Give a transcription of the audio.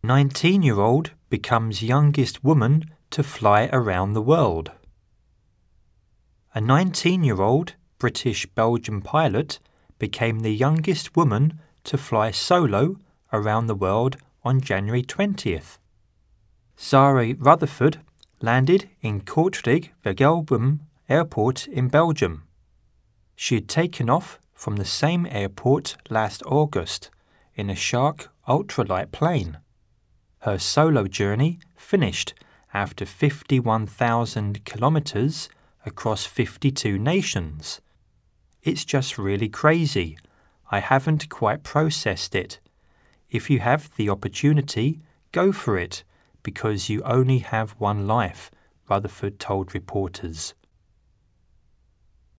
19-year-old becomes youngest woman to fly around the world. A 19-year-old British-Belgian pilot became the youngest woman to fly solo around the world on January 20th. Zari Rutherford landed in Kortrijk-Vegelbum Airport in Belgium. She had taken off from the same airport last August in a Shark ultralight plane. Her solo journey finished after 51,000 kilometers across 52 nations. It's just really crazy. I haven't quite processed it. If you have the opportunity, go for it, because you only have one life, Rutherford told reporters.